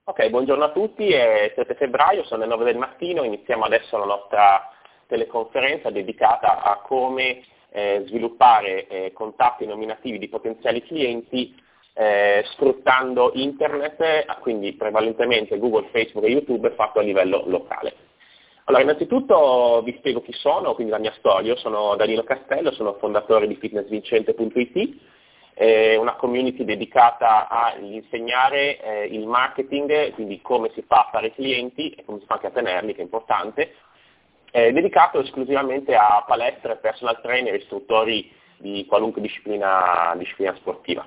Ok, buongiorno a tutti, è 7 febbraio, sono le 9 del mattino, iniziamo adesso la nostra teleconferenza dedicata a come sviluppare contatti nominativi di potenziali clienti sfruttando internet, quindi prevalentemente Google, Facebook e YouTube fatto a livello locale. Allora, innanzitutto vi spiego chi sono, quindi la mia storia. Io sono Danilo Castello, sono fondatore di fitnessvincente.it, una community dedicata all'insegnare il marketing, quindi come si fa a fare clienti e come si fa anche a tenerli, che è importante, dedicato esclusivamente a palestre, personal trainer, istruttori di qualunque disciplina sportiva.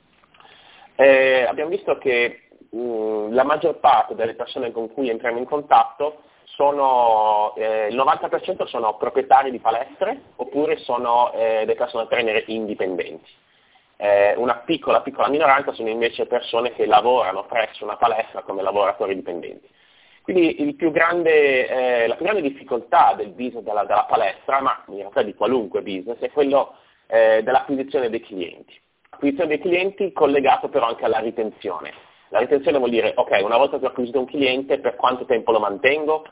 Abbiamo visto che la maggior parte delle persone con cui entriamo in contatto il 90% sono proprietari di palestre oppure sono dei personal trainer indipendenti. Una piccola minoranza sono invece persone che lavorano presso una palestra come lavoratori dipendenti. Quindi la più grande difficoltà del business della palestra, ma in realtà di qualunque business, è quello dell'acquisizione dei clienti. Acquisizione dei clienti collegato però anche alla ritenzione. La ritenzione vuol dire, ok, una volta che ho acquisito un cliente, per quanto tempo lo mantengo?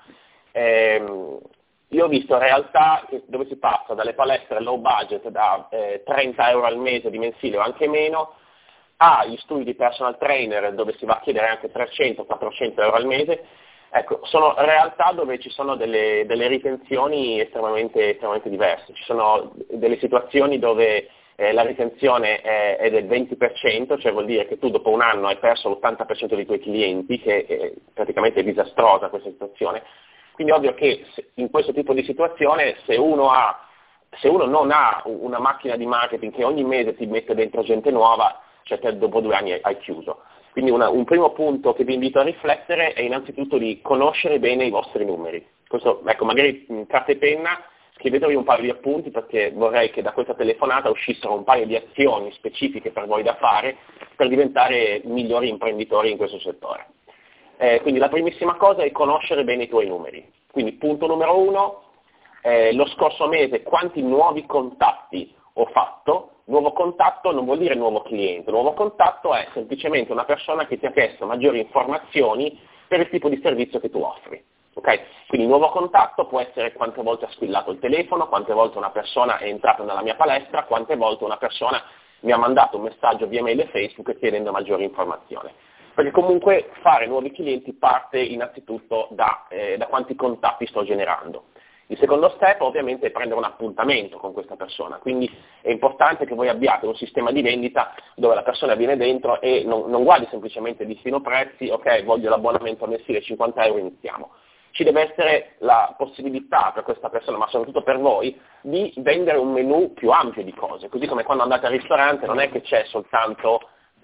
Io ho visto realtà dove si passa dalle palestre low budget da 30 euro al mese di mensile o anche meno, agli studi di personal trainer dove si va a chiedere anche 300-400 euro al mese. Ecco, sono realtà dove ci sono delle ritenzioni estremamente diverse. Ci sono delle situazioni dove la ritenzione è del 20%, cioè vuol dire che tu dopo un anno hai perso l'80% dei tuoi clienti, che è praticamente disastrosa questa situazione. Quindi è ovvio che in questo tipo di situazione se uno non ha una macchina di marketing che ogni mese ti mette dentro gente nuova, cioè te dopo 2 anni hai chiuso. Quindi un primo punto che vi invito a riflettere è innanzitutto di conoscere bene i vostri numeri. Questo, ecco, magari carta e penna, scrivetevi un paio di appunti perché vorrei che da questa telefonata uscissero un paio di azioni specifiche per voi da fare per diventare migliori imprenditori in questo settore. Quindi la primissima cosa è conoscere bene i tuoi numeri. Quindi punto numero 1, lo scorso mese quanti nuovi contatti ho fatto. Nuovo contatto non vuol dire nuovo cliente, nuovo contatto è semplicemente una persona che ti ha chiesto maggiori informazioni per il tipo di servizio che tu offri. Okay? Quindi nuovo contatto può essere quante volte ha squillato il telefono, quante volte una persona è entrata nella mia palestra, quante volte una persona mi ha mandato un messaggio via mail e Facebook chiedendo maggiori informazioni. Perché comunque fare nuovi clienti parte innanzitutto da quanti contatti sto generando. Il secondo step ovviamente è prendere un appuntamento con questa persona, quindi è importante che voi abbiate un sistema di vendita dove la persona viene dentro e non guardi semplicemente listino prezzi, ok, voglio l'abbonamento mensile 50 euro, iniziamo. Ci deve essere la possibilità per questa persona, ma soprattutto per voi, di vendere un menù più ampio di cose, così come quando andate al ristorante non è che c'è soltanto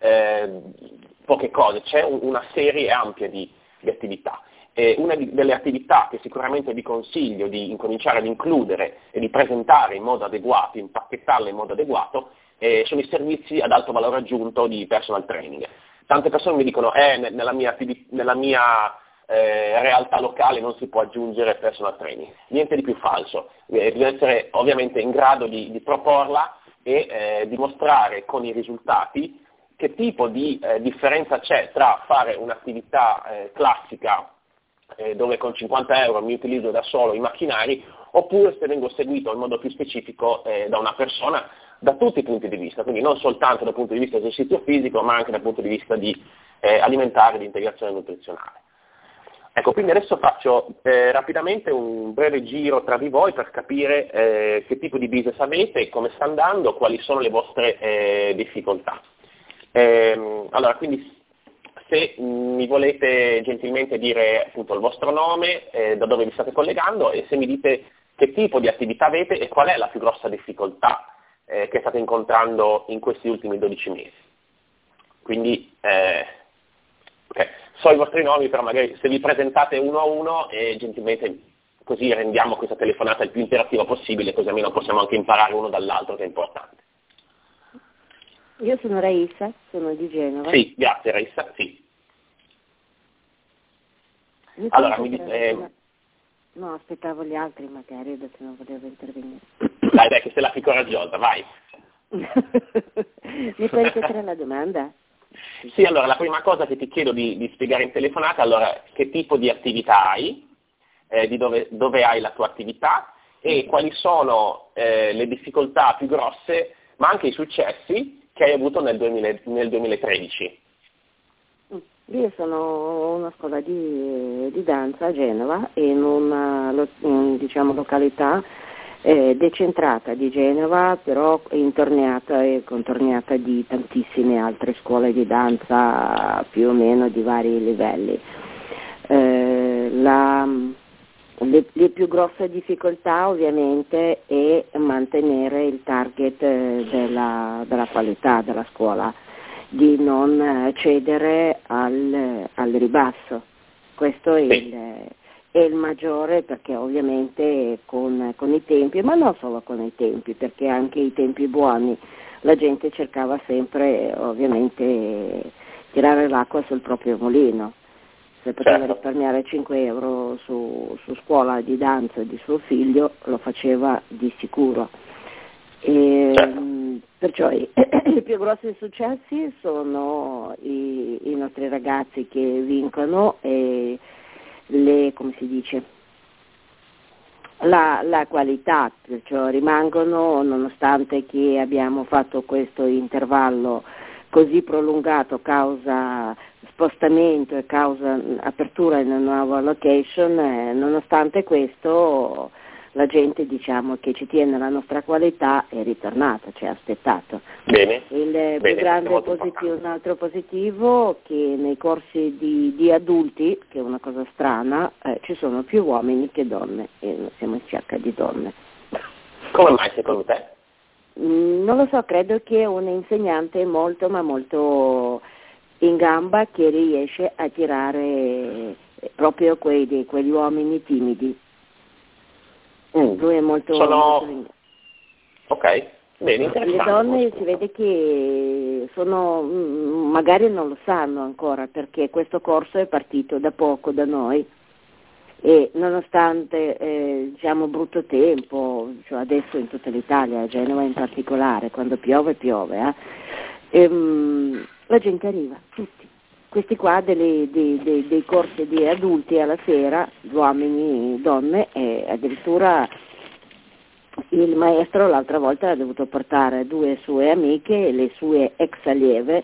poche cose, c'è una serie ampia di attività. Una delle attività che sicuramente vi consiglio di incominciare ad includere e di presentare in modo adeguato, impacchettarla in modo adeguato, sono i servizi ad alto valore aggiunto di personal training. Tante persone mi dicono nella mia realtà locale non si può aggiungere personal training. Niente di più falso, bisogna essere ovviamente in grado di proporla e dimostrare con i risultati che tipo di differenza c'è tra fare un'attività classica dove con 50 euro mi utilizzo da solo i macchinari, oppure se vengo seguito in modo più specifico da una persona da tutti i punti di vista, quindi non soltanto dal punto di vista di esercizio fisico, ma anche dal punto di vista di alimentare, di integrazione nutrizionale. Ecco, quindi adesso faccio rapidamente un breve giro tra di voi per capire che tipo di business avete, come sta andando, quali sono le vostre difficoltà. Allora, quindi se mi volete gentilmente dire appunto il vostro nome, da dove vi state collegando e se mi dite che tipo di attività avete e qual è la più grossa difficoltà che state incontrando in questi ultimi 12 mesi. Quindi, okay. So i vostri nomi, però magari se vi presentate uno a uno e gentilmente così rendiamo questa telefonata il più interattiva possibile, così almeno possiamo anche imparare uno dall'altro, che è importante. Io sono Raissa, sono di Genova. Sì, grazie Raissa, sì. Allora, No, aspettavo gli altri magari, adesso non volevo intervenire. Dai, che sei la più coraggiosa, vai. Mi puoi ripetere la domanda? Sì, allora la prima cosa che ti chiedo di spiegare in telefonata, allora che tipo di attività hai, di dove hai la tua attività e quali sono le difficoltà più grosse, ma anche i successi che hai avuto nel 2013. Io sono una scuola di danza a Genova, in una diciamo, località decentrata di Genova, però intorniata e contorniata di tantissime altre scuole di danza più o meno di vari livelli. Le più grosse difficoltà ovviamente è mantenere il target della qualità della scuola, di non cedere al ribasso. Questo è il maggiore, perché ovviamente con i tempi, ma non solo con i tempi, perché anche i tempi buoni la gente cercava sempre ovviamente tirare l'acqua sul proprio mulino. Se poteva risparmiare 5 euro su scuola di danza di suo figlio lo faceva di sicuro. Perciò i più grossi successi sono i nostri ragazzi che vincono e come si dice, la qualità, perciò rimangono, nonostante che abbiamo fatto questo intervallo così prolungato causa spostamento e causa apertura in una nuova location, nonostante questo la gente, diciamo, che ci tiene alla nostra qualità è ritornata, ci ha aspettato. Bene. Il più grande positivo, un altro positivo, che nei corsi di adulti, che è una cosa strana, ci sono più uomini che donne, e siamo in cerca di donne. Come mai secondo te? Non lo so, credo che è un insegnante molto ma molto in gamba, che riesce a tirare proprio quegli uomini timidi. Lui è molto... Ok, bene, interessante. Le donne si vede che sono, magari non lo sanno ancora, perché questo corso è partito da poco da noi e nonostante diciamo brutto tempo, cioè adesso in tutta l'Italia, a Genova in particolare, quando piove, la gente arriva, tutti. Questi qua dei corsi di adulti alla sera, uomini, donne, e addirittura il maestro l'altra volta ha dovuto portare 2 sue amiche e le sue ex allieve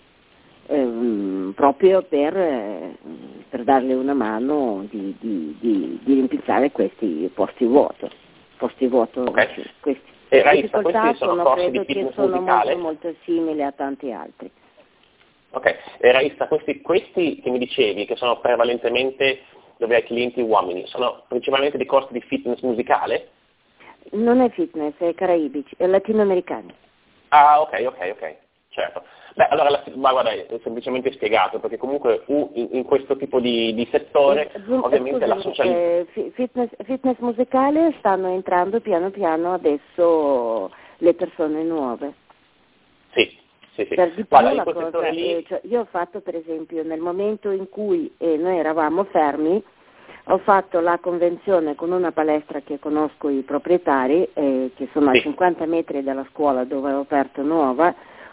proprio per darle una mano di rimpiazzare questi posti vuoto. Okay. Questi. E Le difficoltà credo che sono molto, molto simili a tanti altri. Ok, e Raissa, questi che mi dicevi, che sono prevalentemente dove hai clienti uomini, sono principalmente dei corsi di fitness musicale? Non è fitness, è caraibici, è latinoamericani. Ah, ok, certo. Beh, allora, ma guarda, è semplicemente spiegato, perché comunque in questo tipo di settore, ovviamente la socialità... Fitness musicale stanno entrando piano piano adesso le persone nuove. Sì. Per di più la cosa, cioè, io ho fatto per esempio nel momento in cui noi eravamo fermi, ho fatto la convenzione con una palestra che conosco i proprietari, che sono a 50 metri dalla scuola dove ho aperto nuova,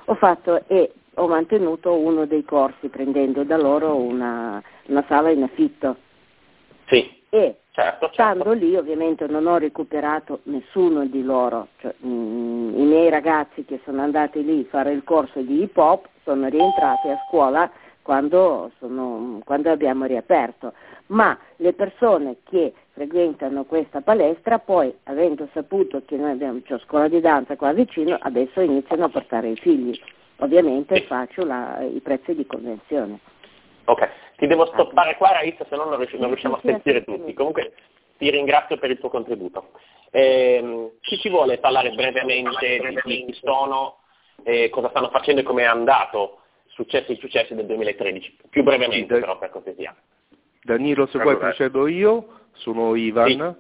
ho mantenuto uno dei corsi prendendo da loro una sala in affitto. Sì. E certo. Stando lì ovviamente non ho recuperato nessuno di loro, cioè, i miei ragazzi che sono andati lì a fare il corso di hip hop sono rientrati a scuola quando abbiamo riaperto, ma le persone che frequentano questa palestra poi, avendo saputo che noi abbiamo scuola di danza qua vicino, adesso iniziano a portare i figli, ovviamente faccio i prezzi di convenzione. Ok, ti devo stoppare qua Raissa, se no non riusciamo a sentire tutti. Comunque ti ringrazio per il tuo contributo. Chi ci vuole parlare brevemente di chi sono, cosa stanno facendo e come è andato i successi del 2013? Più brevemente però, per cortesia. Danilo, se vuoi procedo io, sono Ivan.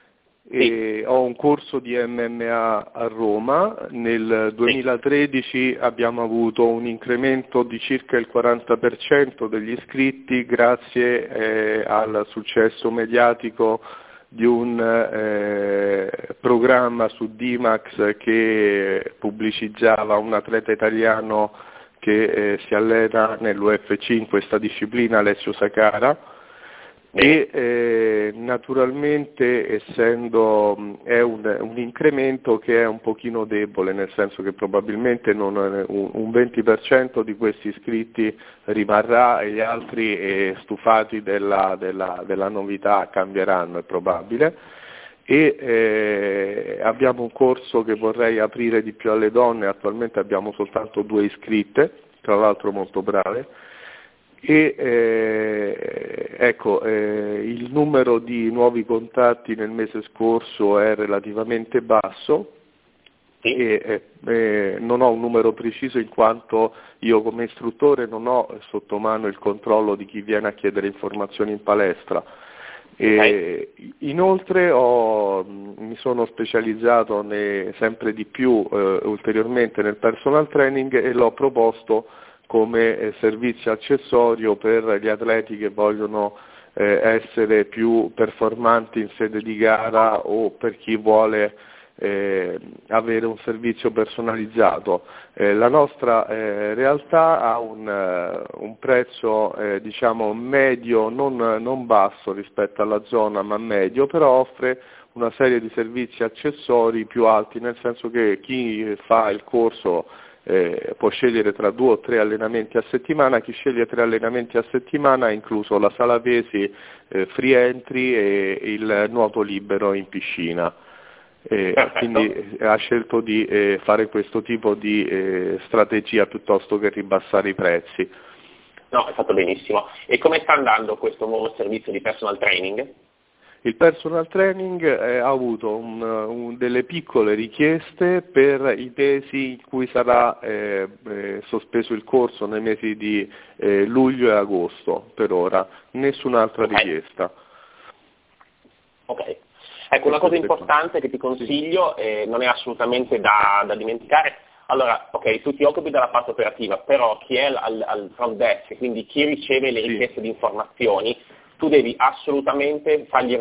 E ho un corso di MMA a Roma. Nel 2013 abbiamo avuto un incremento di circa il 40% degli iscritti grazie al successo mediatico di un programma su D-Max che pubblicizzava un atleta italiano che si allena nell'UF5 questa disciplina, Alessio Sacara, e naturalmente essendo è un incremento che è un pochino debole, nel senso che probabilmente un 20% di questi iscritti rimarrà e gli altri stufati della novità cambieranno, è probabile. E abbiamo un corso che vorrei aprire di più alle donne, attualmente abbiamo soltanto 2 iscritte, tra l'altro molto brave, e il numero di nuovi contatti nel mese scorso è relativamente basso e non ho un numero preciso in quanto io come istruttore non ho sotto mano il controllo di chi viene a chiedere informazioni in palestra. Inoltre mi sono specializzato sempre di più ulteriormente nel personal training e l'ho proposto come servizio accessorio per gli atleti che vogliono essere più performanti in sede di gara o per chi vuole avere un servizio personalizzato. La nostra realtà ha un prezzo diciamo medio, non basso rispetto alla zona ma medio, però offre una serie di servizi accessori più alti, nel senso che chi fa il corso può scegliere tra 2 o 3 allenamenti a settimana, chi sceglie 3 allenamenti a settimana ha incluso la sala pesi, free entry e il nuoto libero in piscina. Quindi ha scelto di fare questo tipo di strategia piuttosto che ribassare i prezzi. No, è fatto benissimo. E come sta andando questo nuovo servizio di personal training? Il personal training ha avuto delle piccole richieste per i mesi in cui sarà sospeso il corso, nei mesi di luglio e agosto per ora, nessun'altra richiesta. Ok. Ecco, una cosa importante che ti consiglio, non è assolutamente da dimenticare, allora, ok, tu ti occupi della parte operativa, però chi è al front desk, quindi chi riceve le richieste di informazioni, tu devi assolutamente fargli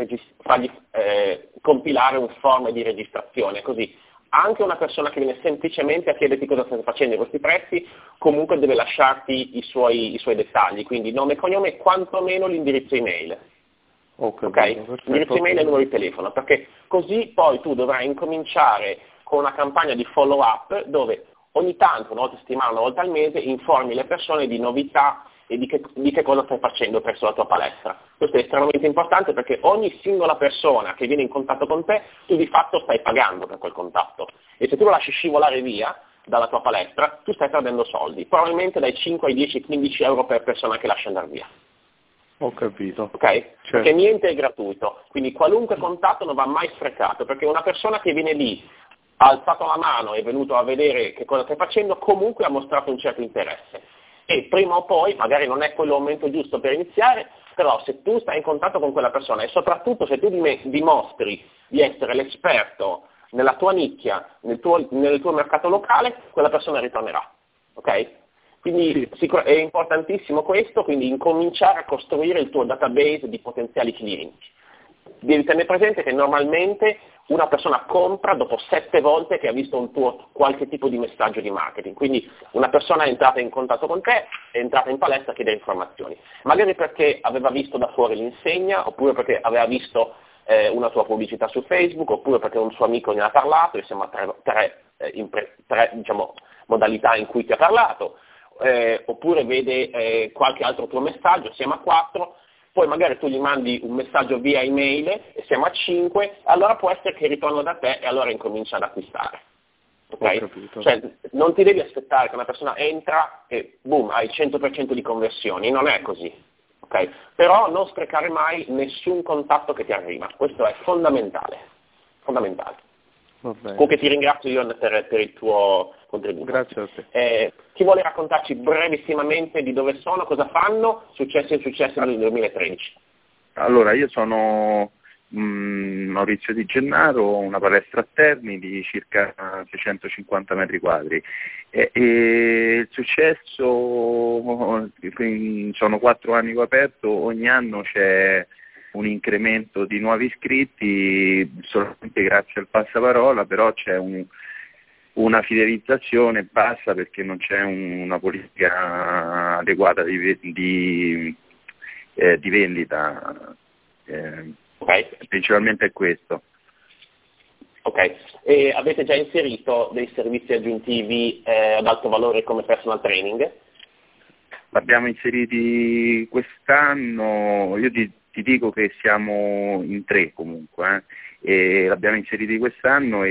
compilare un form di registrazione, così anche una persona che viene semplicemente a chiederti cosa stai facendo in questi prezzi, comunque deve lasciarti i suoi dettagli, quindi nome e cognome e quantomeno l'indirizzo email. Okay? L'indirizzo email e il numero di telefono, perché così poi tu dovrai incominciare con una campagna di follow up dove ogni tanto, una volta a settimana, una volta al mese, informi le persone di novità e di che cosa stai facendo presso la tua palestra. Questo è estremamente importante perché ogni singola persona che viene in contatto con te, tu di fatto stai pagando per quel contatto. E se tu lo lasci scivolare via dalla tua palestra, tu stai perdendo soldi, probabilmente dai 5 ai 10, 15 euro per persona che lascia andare via. Ho capito. Ok? Certo. Perché niente è gratuito, quindi qualunque contatto non va mai sprecato, perché una persona che viene lì, ha alzato la mano e è venuto a vedere che cosa stai facendo, comunque ha mostrato un certo interesse. E prima o poi, magari non è quello il momento giusto per iniziare, però se tu stai in contatto con quella persona e soprattutto se tu dimostri di essere l'esperto nella tua nicchia, nel tuo mercato locale, quella persona ritornerà. Ok? Quindi è importantissimo questo, quindi incominciare a costruire il tuo database di potenziali clienti. Devi tenere presente che normalmente una persona compra dopo 7 volte che ha visto un tuo qualche tipo di messaggio di marketing. Quindi una persona è entrata in contatto con te, è entrata in palestra a chiedere informazioni. Magari perché aveva visto da fuori l'insegna, oppure perché aveva visto una tua pubblicità su Facebook, oppure perché un suo amico ne ha parlato, e siamo a tre diciamo, modalità in cui ti ha parlato. Oppure vede qualche altro tuo messaggio, siamo a 4, poi magari tu gli mandi un messaggio via email e siamo a 5, allora può essere che ritorno da te e allora incomincia ad acquistare. Okay? Cioè, non ti devi aspettare che una persona entra e boom, hai 100% di conversioni, non è così. Okay? Però non sprecare mai nessun contatto che ti arriva, questo è fondamentale. Comunque ti ringrazio io per il tuo contributo. Grazie a te. Chi vuole raccontarci brevissimamente di dove sono, cosa fanno, successi nel 2013? Allora, io sono Maurizio Di Gennaro, ho una palestra a Terni di circa 650 metri quadri e il successo, sono 4 anni che ho aperto, ogni anno c'è un incremento di nuovi iscritti solamente grazie al passaparola, però c'è una fidelizzazione bassa, perché non c'è una politica adeguata di vendita, principalmente è questo. Ok, e avete già inserito dei servizi aggiuntivi ad alto valore come personal training? L'abbiamo inseriti quest'anno, io ti dico che siamo in 3 comunque, e l'abbiamo inseriti quest'anno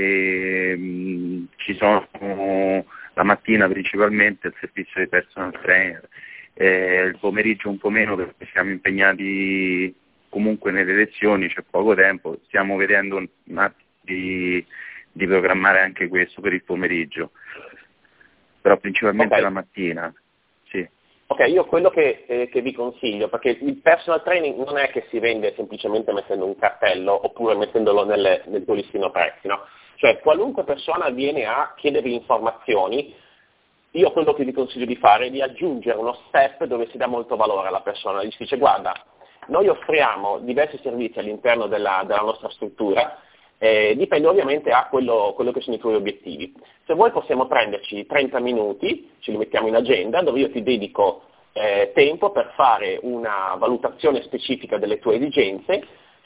e ci sono la mattina principalmente il servizio di personal trainer, il pomeriggio un po' meno perché siamo impegnati comunque nelle lezioni, c'è poco tempo, stiamo vedendo un attimo di programmare anche questo per il pomeriggio, però principalmente la mattina. Sì. Ok, io quello che vi consiglio, perché il personal training non è che si vende semplicemente mettendo un cartello oppure mettendolo nel tuo listino prezzi, no? Cioè qualunque persona viene a chiedervi informazioni, io quello che vi consiglio di fare è di aggiungere uno step dove si dà molto valore alla persona, gli si dice guarda, noi offriamo diversi servizi all'interno della nostra struttura, dipende ovviamente a quello che sono i tuoi obiettivi. Se vuoi possiamo prenderci 30 minuti, ce li mettiamo in agenda, dove io ti dedico tempo per fare una valutazione specifica delle tue esigenze,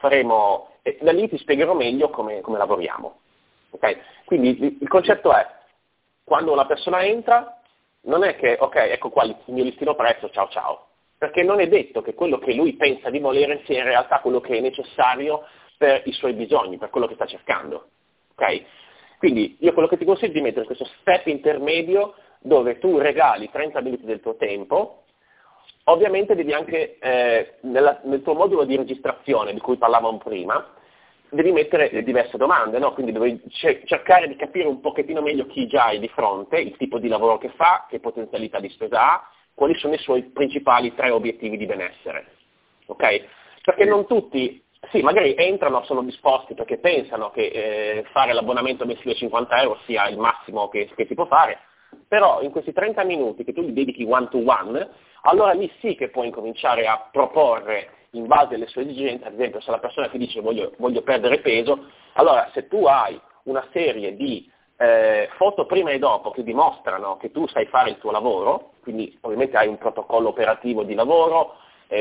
da lì ti spiegherò meglio come lavoriamo. Okay? Quindi il concetto è, quando una persona entra, non è che, ok, ecco qua il mio listino prezzo, ciao ciao, perché non è detto che quello che lui pensa di volere sia in realtà quello che è necessario per i suoi bisogni, per quello che sta cercando. Okay? Quindi io quello che ti consiglio è di mettere questo step intermedio dove tu regali 30 minuti del tuo tempo. Ovviamente devi anche, nel tuo modulo di registrazione di cui parlavamo prima, devi mettere diverse domande, no? Quindi devi cercare di capire un pochettino meglio chi già hai di fronte, il tipo di lavoro che fa, che potenzialità di spesa ha, quali sono i suoi principali 3 obiettivi di benessere. Ok? Perché non tutti, sì, magari entrano, sono disposti perché pensano che fare l'abbonamento mensile 50 euro sia il massimo che si può fare, però in questi 30 minuti che tu li dedichi one to one, allora lì sì che puoi incominciare a proporre in base alle sue esigenze. Ad esempio, se la persona ti dice voglio perdere peso, allora se tu hai una serie di foto prima e dopo che dimostrano che tu sai fare il tuo lavoro, quindi ovviamente hai un protocollo operativo di lavoro,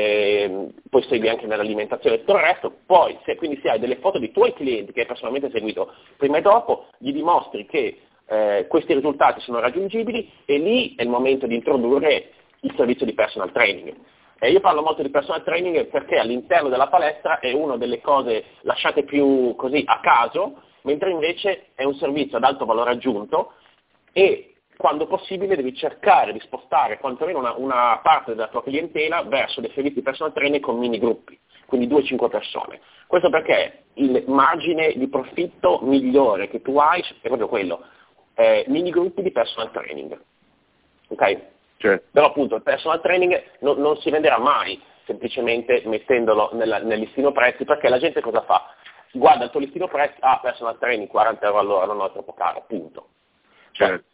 poi segui anche nell'alimentazione e tutto il resto, poi quindi se hai delle foto di tuoi clienti che hai personalmente seguito prima e dopo, gli dimostri che questi risultati sono raggiungibili, e lì è il momento di introdurre il servizio di personal training. Io parlo molto di personal training perché all'interno della palestra è una delle cose lasciate più così a caso, mentre invece è un servizio ad alto valore aggiunto, e quando possibile devi cercare di spostare quantomeno una parte della tua clientela verso dei servizi di personal training con mini gruppi, quindi 2-5 persone. Questo perché il margine di profitto migliore che tu hai è proprio quello, mini gruppi di personal training. Ok? Certo. Però appunto il personal training non si venderà mai semplicemente mettendolo nel listino prezzi, perché la gente cosa fa? Guarda il tuo listino prezzi, personal training 40 euro all'ora, non è troppo caro, punto. Certo.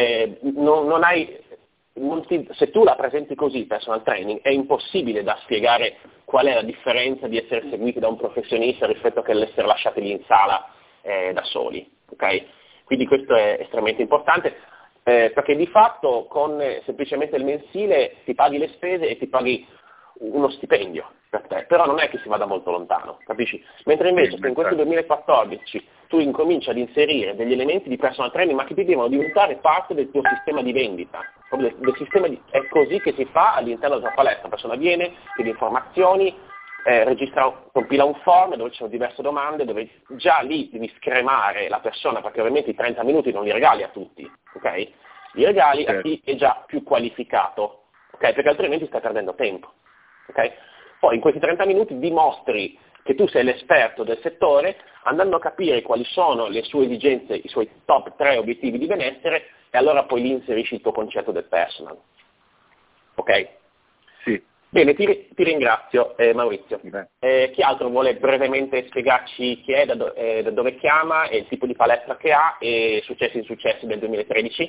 Se tu la presenti così, personal training, è impossibile da spiegare qual è la differenza di essere seguiti da un professionista rispetto a che l'essere lasciati lì in sala da soli. Okay? Quindi questo è estremamente importante, perché di fatto con semplicemente il mensile ti paghi le spese e ti paghi uno stipendio per te, però non è che si vada molto lontano, capisci? Mentre invece se in questo 2014 tu incominci ad inserire degli elementi di personal training, ma che ti devono diventare parte del tuo sistema di vendita, è così che si fa all'interno della tua palestra. La persona viene, chiede informazioni, compila un form dove ci sono diverse domande, dove già lì devi scremare la persona, perché ovviamente i 30 minuti non li regali a tutti, ok? Li regali a chi è già più qualificato, ok? Perché altrimenti stai perdendo tempo, ok? Poi in questi 30 minuti dimostri che tu sei l'esperto del settore, andando a capire quali sono le sue esigenze, i suoi top 3 obiettivi di benessere, e allora poi lì inserisci il tuo concetto del personal. Ok? Sì. Bene, ti ringrazio Maurizio. Chi altro vuole brevemente spiegarci chi è, da dove chiama, e il tipo di palestra che ha, e successi e insuccessi del 2013?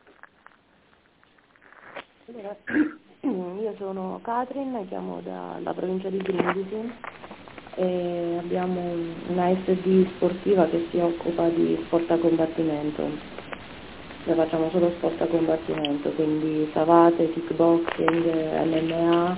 Allora, io sono Katrin, chiamo dalla provincia di Brindisi e abbiamo una SD sportiva che si occupa di sport a combattimento. noi facciamo solo sport a combattimento, quindi savate, kickboxing, MMA,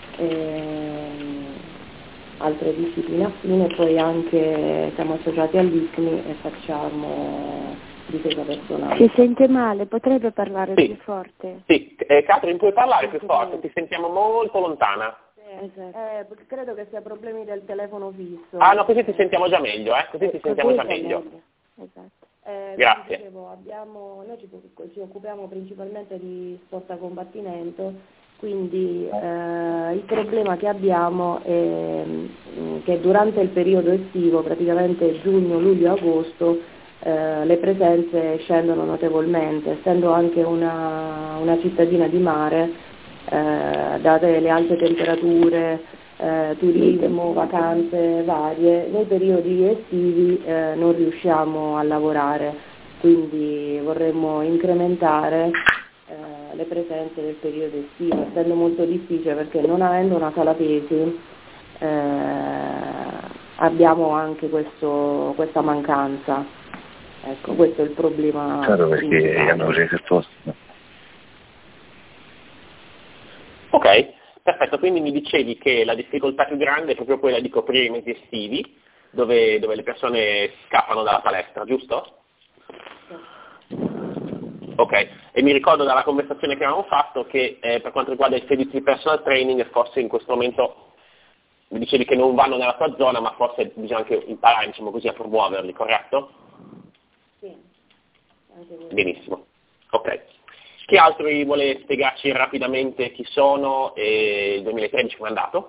altre discipline affine, poi anche siamo associati all'ICMI e facciamo difesa personale. Si sente male, potrebbe parlare più forte? Sì, Catherine, puoi parlare più forte, ti sentiamo molto lontana. Esatto. Credo che sia problemi del telefono fisso. Ah no, così ti sentiamo già meglio, così ti sentiamo già meglio. Esatto. Grazie. Dicevo, noi ci occupiamo principalmente di sport a combattimento, quindi il problema che abbiamo è che durante il periodo estivo, praticamente giugno, luglio, agosto, le presenze scendono notevolmente, essendo anche una cittadina di mare. Date le alte temperature, turismo, vacanze varie, nei periodi estivi non riusciamo a lavorare, quindi vorremmo incrementare le presenze del periodo estivo, essendo molto difficile perché non avendo una sala pesi abbiamo anche questa mancanza. Ecco, questo è il problema. Claro, perché hanno preso il posto. Ok, perfetto, quindi mi dicevi che la difficoltà più grande è proprio quella di coprire i mesi estivi, dove le persone scappano dalla palestra, giusto? Ok, e mi ricordo dalla conversazione che avevamo fatto che per quanto riguarda i servizi di personal training, forse in questo momento mi dicevi che non vanno nella tua zona, ma forse bisogna anche imparare, diciamo così, a promuoverli, corretto? Sì. Benissimo, ok. Chi altro vuole spiegarci rapidamente chi sono e il 2013 come è andato?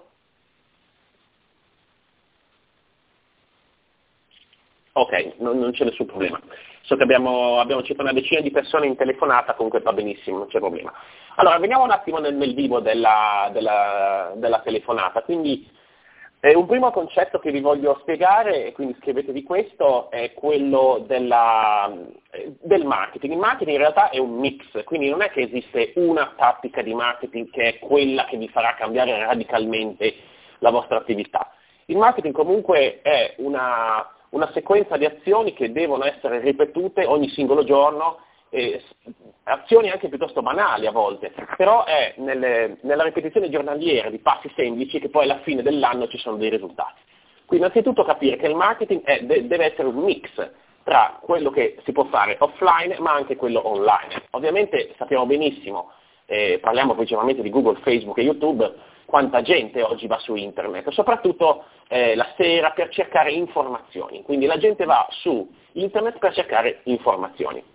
Ok, non c'è nessun problema. So che abbiamo circa una decina di persone in telefonata, comunque va benissimo, non c'è problema. Allora, veniamo un attimo nel vivo della telefonata. Quindi un primo concetto che vi voglio spiegare, e quindi scrivetevi questo, è quello del marketing. Il marketing in realtà è un mix, quindi non è che esiste una tattica di marketing che è quella che vi farà cambiare radicalmente la vostra attività. Il marketing comunque è una sequenza di azioni che devono essere ripetute ogni singolo giorno, azioni anche piuttosto banali a volte, però è nella ripetizione giornaliera di passi semplici che poi alla fine dell'anno ci sono dei risultati. Quindi innanzitutto capire che il marketing deve essere un mix tra quello che si può fare offline ma anche quello online. Ovviamente sappiamo benissimo, parliamo principalmente di Google, Facebook e YouTube, quanta gente oggi va su internet, soprattutto la sera per cercare informazioni. Quindi la gente va su internet per cercare informazioni.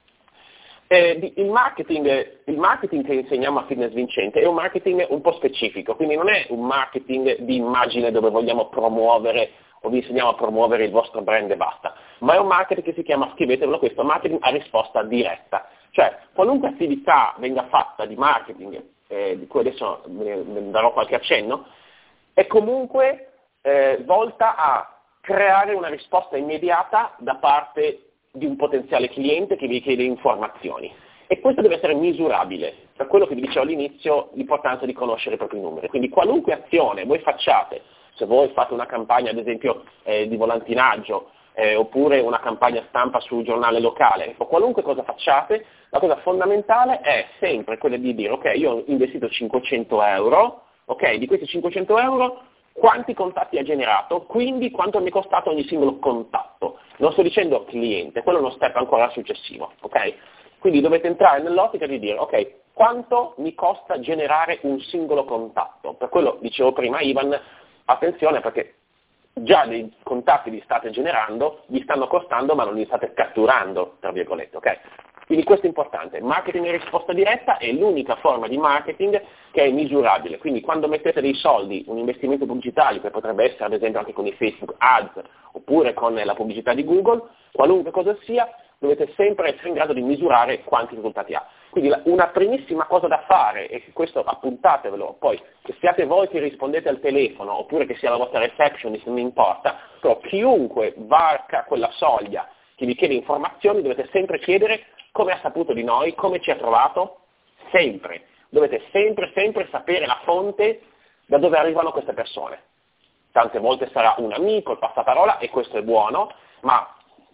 Il marketing che insegniamo a Fitness Vincente è un marketing un po' specifico, quindi non è un marketing di immagine dove vogliamo promuovere o vi insegniamo a promuovere il vostro brand e basta, ma è un marketing che si chiama, scrivetevelo questo, marketing a risposta diretta. Cioè qualunque attività venga fatta di marketing, di cui adesso ne darò qualche accenno, è comunque volta a creare una risposta immediata da parte di un potenziale cliente che vi chiede informazioni. E questo deve essere misurabile, per quello che vi dicevo all'inizio, l'importanza di conoscere i propri numeri. Quindi qualunque azione voi facciate, se voi fate una campagna ad esempio di volantinaggio, oppure una campagna stampa sul giornale locale, o qualunque cosa facciate, la cosa fondamentale è sempre quella di dire ok, io ho investito 500 euro, ok, di questi 500 euro quanti contatti ha generato, quindi quanto mi è costato ogni singolo contatto. Non sto dicendo cliente, quello è uno step ancora successivo, ok? Quindi dovete entrare nell'ottica di dire ok, quanto mi costa generare un singolo contatto. Per quello dicevo prima Ivan, attenzione perché già dei contatti li state generando, vi stanno costando ma non li state catturando, tra virgolette, ok? Quindi questo è importante, marketing in risposta diretta è l'unica forma di marketing che è misurabile, quindi quando mettete dei soldi, un investimento pubblicitario che potrebbe essere ad esempio anche con i Facebook Ads oppure con la pubblicità di Google, qualunque cosa sia, dovete sempre essere in grado di misurare quanti risultati ha. Quindi una primissima cosa da fare, e questo appuntatevelo, poi che siate voi che rispondete al telefono oppure che sia la vostra receptionist, non importa, però chiunque varca quella soglia che vi chiede informazioni dovete sempre chiedere come ha saputo di noi, come ci ha trovato, sempre. Dovete sempre sapere la fonte da dove arrivano queste persone. Tante volte sarà un amico, il passaparola, e questo è buono, ma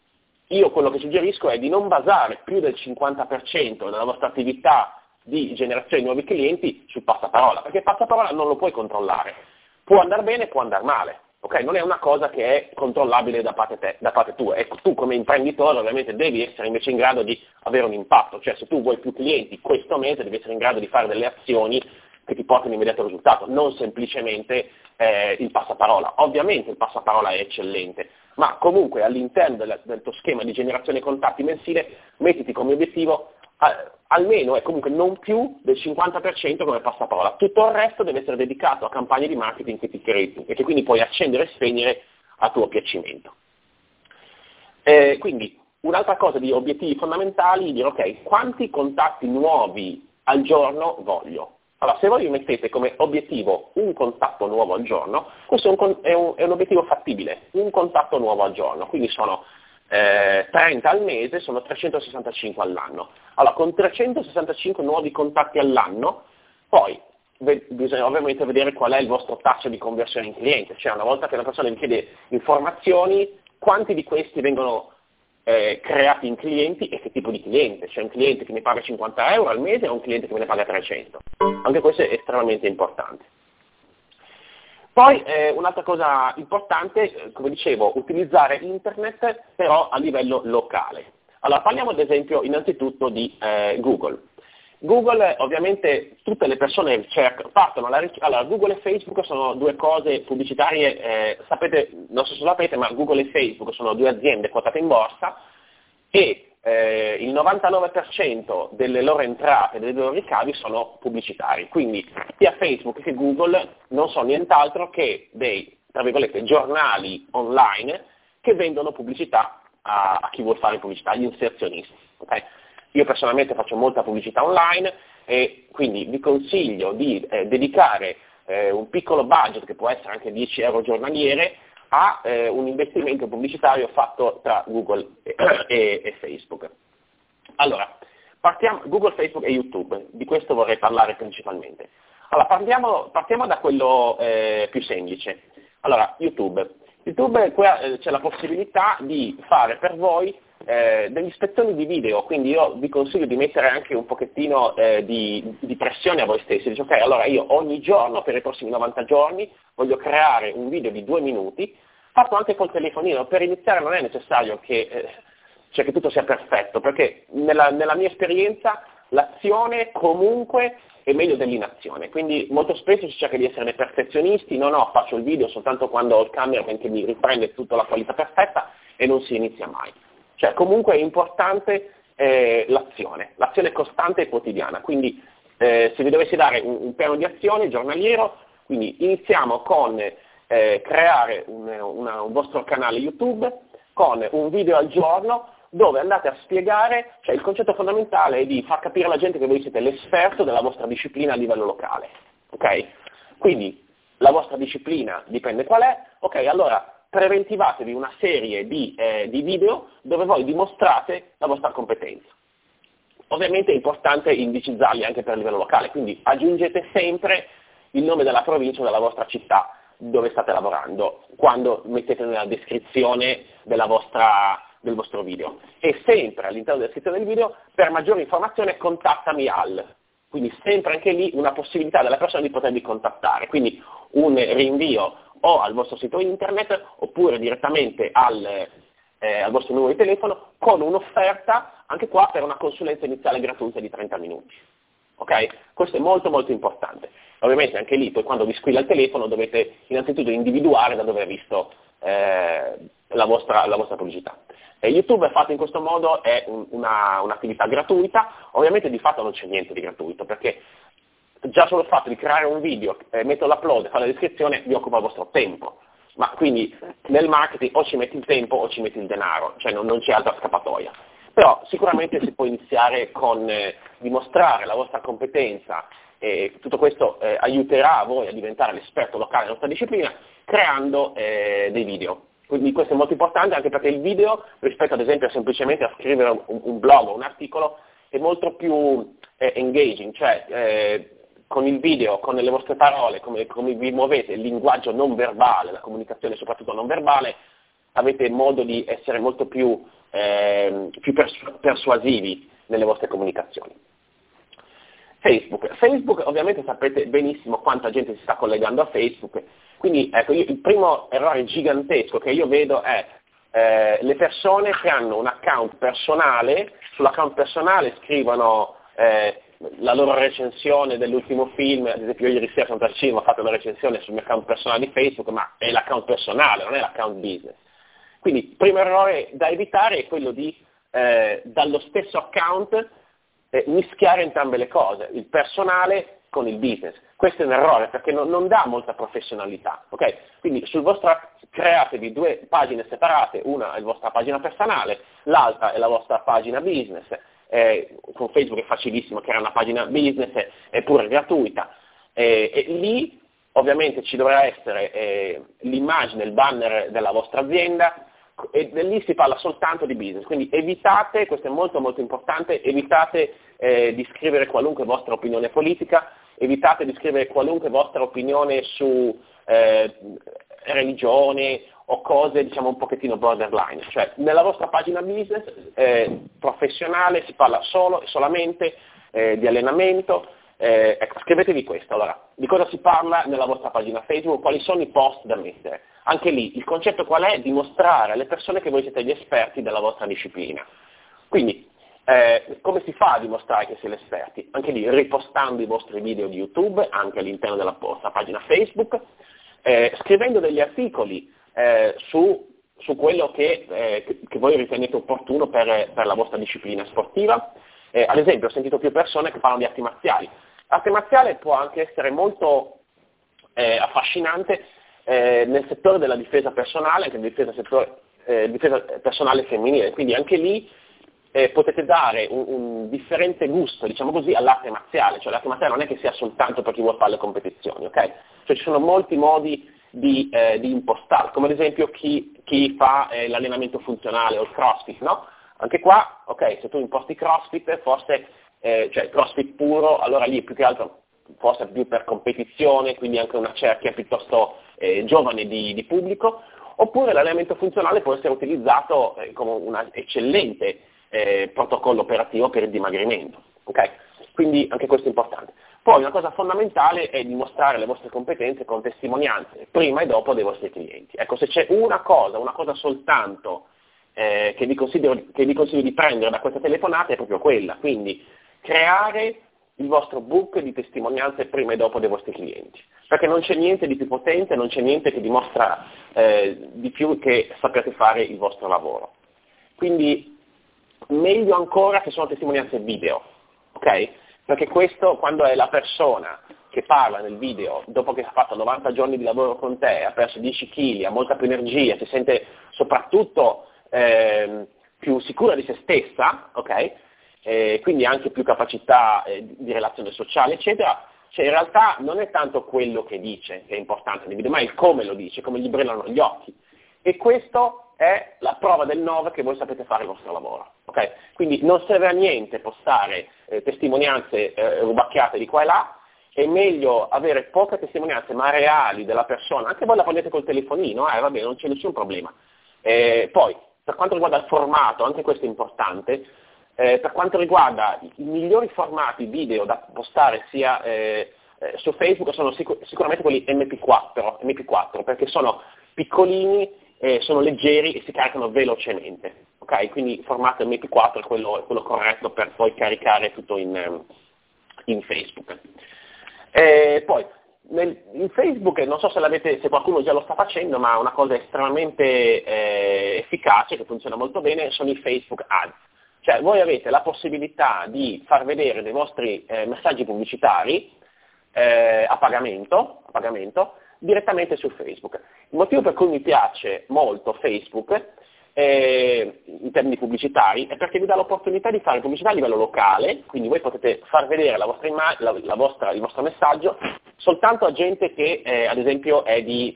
io quello che suggerisco è di non basare più del 50% della vostra attività di generazione di nuovi clienti sul passaparola, perché il passaparola non lo puoi controllare. Può andare bene, può andare male, ok? Non è una cosa che è controllabile da parte tua. Ecco, tu come imprenditore ovviamente devi essere invece in grado di avere un impatto, cioè se tu vuoi più clienti questo mese devi essere in grado di fare delle azioni che ti portano immediato risultato, non semplicemente il passaparola. Ovviamente il passaparola è eccellente, ma comunque all'interno del tuo schema di generazione contatti mensile mettiti come obiettivo almeno comunque non più del 50% come passaparola. Tutto il resto deve essere dedicato a campagne di marketing che ti crei tu e che quindi puoi accendere e spegnere a tuo piacimento. Quindi un'altra cosa di obiettivi fondamentali, dire ok, quanti contatti nuovi al giorno voglio? Allora, se voi vi mettete come obiettivo un contatto nuovo al giorno, questo è un obiettivo fattibile, un contatto nuovo al giorno, quindi sono 30 al mese, sono 365 all'anno. Allora, con 365 nuovi contatti all'anno, poi bisogna ovviamente vedere qual è il vostro tasso di conversione in cliente, cioè una volta che una persona vi chiede informazioni, quanti di questi vengono creati in clienti e che tipo di cliente, c'è un cliente che mi paga 50 euro al mese o un cliente che me ne paga 300. Anche questo è estremamente importante. Poi un'altra cosa importante, come dicevo, utilizzare internet però a livello locale. Allora parliamo ad esempio innanzitutto di Google. Google ovviamente tutte le persone partono allora Google e Facebook sono due cose pubblicitarie, sapete, non so se lo sapete, ma Google e Facebook sono due aziende quotate in borsa e il 99% delle loro entrate, dei loro ricavi sono pubblicitari, quindi sia Facebook che Google non sono nient'altro che dei, tra virgolette, giornali online che vendono pubblicità a chi vuole fare pubblicità, agli inserzionisti. Okay? Io personalmente faccio molta pubblicità online e quindi vi consiglio di dedicare un piccolo budget, che può essere anche 10 euro giornaliere, a un investimento pubblicitario fatto tra Google e Facebook. Allora, Google, Facebook e YouTube, di questo vorrei parlare principalmente. Allora, partiamo da quello più semplice. Allora, YouTube c'è la possibilità di fare per voi delle ispezioni di video, quindi io vi consiglio di mettere anche un pochettino di pressione a voi stessi. Dice ok, allora io ogni giorno per i prossimi 90 giorni voglio creare un video di 2 minuti, fatto anche col telefonino. Per iniziare non è necessario che tutto sia perfetto, perché nella mia esperienza l'azione comunque è meglio dell'inazione, quindi molto spesso si cerca di essere dei perfezionisti, faccio il video soltanto quando ho il cameraman che mi riprende tutta la qualità perfetta e non si inizia mai. Cioè comunque è importante l'azione costante e quotidiana, quindi se vi dovessi dare un piano di azione giornaliero, quindi iniziamo con creare un vostro canale YouTube con un video al giorno dove andate a spiegare, cioè il concetto fondamentale è di far capire alla gente che voi siete l'esperto della vostra disciplina a livello locale, ok? Quindi la vostra disciplina dipende qual è, ok? Allora preventivatevi una serie di video dove voi dimostrate la vostra competenza. Ovviamente è importante indicizzarli anche per livello locale, quindi aggiungete sempre il nome della provincia o della vostra città dove state lavorando quando mettete nella descrizione del vostro video. E sempre all'interno della descrizione del video, per maggiori informazioni, contattami quindi sempre anche lì una possibilità della persona di potervi contattare, quindi un rinvio o al vostro sito internet oppure direttamente al vostro numero di telefono con un'offerta anche qua per una consulenza iniziale gratuita di 30 minuti. Ok? Questo è molto molto importante. Ovviamente anche lì poi quando vi squilla il telefono dovete innanzitutto individuare da dove ha visto la vostra pubblicità. YouTube fatto in questo modo è un'attività gratuita, ovviamente di fatto non c'è niente di gratuito, perché già solo il fatto di creare un video, mettere l'upload e fare la descrizione vi occupa il vostro tempo, ma quindi nel marketing o ci metti il tempo o ci metti il denaro, cioè non c'è altra scappatoia. Però sicuramente si può iniziare con dimostrare la vostra competenza e tutto questo aiuterà voi a diventare l'esperto locale della vostra disciplina creando dei video. Quindi questo è molto importante anche perché il video, rispetto ad esempio semplicemente a scrivere un blog o un articolo, è molto più engaging, cioè con il video, con le vostre parole, come vi muovete, il linguaggio non verbale, la comunicazione soprattutto non verbale, avete modo di essere molto più più persuasivi nelle vostre comunicazioni. Facebook ovviamente sapete benissimo quanta gente si sta collegando a Facebook, quindi ecco, il primo errore gigantesco che io vedo è le persone che hanno un account personale, sull'account personale scrivono la loro recensione dell'ultimo film. Ad esempio io ieri sera sono per cinema, ho fatto una recensione sul mio account personale di Facebook, ma è l'account personale, non è l'account business. Quindi il primo errore da evitare è quello di dallo stesso account mischiare entrambe le cose, il personale con il business. Questo è un errore perché non dà molta professionalità, ok? Quindi createvi due pagine separate, una è la vostra pagina personale, l'altra è la vostra pagina business. Con Facebook è facilissimo creare una pagina business, è pure gratuita, e lì ovviamente ci dovrà essere l'immagine, il banner della vostra azienda, e lì si parla soltanto di business, quindi evitate, questo è molto molto importante, evitate di scrivere qualunque vostra opinione politica, evitate di scrivere qualunque vostra opinione su religione o cose diciamo un pochettino borderline, cioè nella vostra pagina business professionale si parla solo e solamente di allenamento. Ecco, scrivetevi questo. Allora, di cosa si parla nella vostra pagina Facebook, quali sono i post da mettere? Anche lì il concetto qual è? Dimostrare alle persone che voi siete gli esperti della vostra disciplina. Quindi come si fa a dimostrare che siete esperti? Anche lì ripostando i vostri video di YouTube anche all'interno della vostra pagina Facebook, scrivendo degli articoli su quello che voi ritenete opportuno per la vostra disciplina sportiva. Ad esempio ho sentito più persone che parlano di arti marziali. L'arte marziale può anche essere molto affascinante nel settore della difesa personale, anche difesa personale femminile, quindi anche lì potete dare un differente gusto, diciamo così, all'arte marziale, cioè l'arte marziale non è che sia soltanto per chi vuole fare le competizioni, ok? Cioè ci sono molti modi di impostare, come ad esempio chi fa l'allenamento funzionale o il CrossFit, no? Anche qua, ok, se tu imposti CrossFit, forse, cioè CrossFit puro, allora lì più che altro forse più per competizione, quindi anche una cerchia piuttosto giovane di pubblico, oppure l'allenamento funzionale può essere utilizzato come un eccellente protocollo operativo per il dimagrimento, ok? Quindi anche questo è importante. Poi una cosa fondamentale è dimostrare le vostre competenze con testimonianze, prima e dopo dei vostri clienti. Ecco, se c'è una cosa soltanto che vi consiglio di prendere da questa telefonata è proprio quella, quindi creare il vostro book di testimonianze prima e dopo dei vostri clienti, perché non c'è niente di più potente, non c'è niente che dimostra di più che sappiate fare il vostro lavoro. Quindi meglio ancora se sono testimonianze video, ok? Perché questo, quando è la persona che parla nel video, dopo che ha fatto 90 giorni di lavoro con te, ha perso 10 kg, ha molta più energia, si sente soprattutto più sicura di se stessa, ok? Quindi anche più capacità di relazione sociale, eccetera. Cioè in realtà non è tanto quello che dice che è importante nel video, ma il come lo dice, come gli brillano gli occhi. E questo è la prova del 9 che voi sapete fare il vostro lavoro. Okay? Quindi non serve a niente postare testimonianze rubacchiate di qua e là, è meglio avere poche testimonianze ma reali della persona, anche voi la prendete col telefonino, va bene, non c'è nessun problema. Poi, per quanto riguarda il formato, anche questo è importante, per quanto riguarda i migliori formati video da postare sia su Facebook sono sicuramente quelli MP4, perché sono piccolini, sono leggeri e si caricano velocemente. Okay? Quindi il formato MP4 è quello corretto per poi caricare tutto in Facebook. Poi in Facebook, non so se qualcuno già lo sta facendo, ma una cosa estremamente efficace, che funziona molto bene, sono i Facebook Ads. Cioè voi avete la possibilità di far vedere dei vostri messaggi pubblicitari a pagamento direttamente su Facebook. Il motivo per cui mi piace molto Facebook in termini pubblicitari è perché vi dà l'opportunità di fare pubblicità a livello locale, quindi voi potete far vedere la vostra il vostro messaggio soltanto a gente che ad esempio è di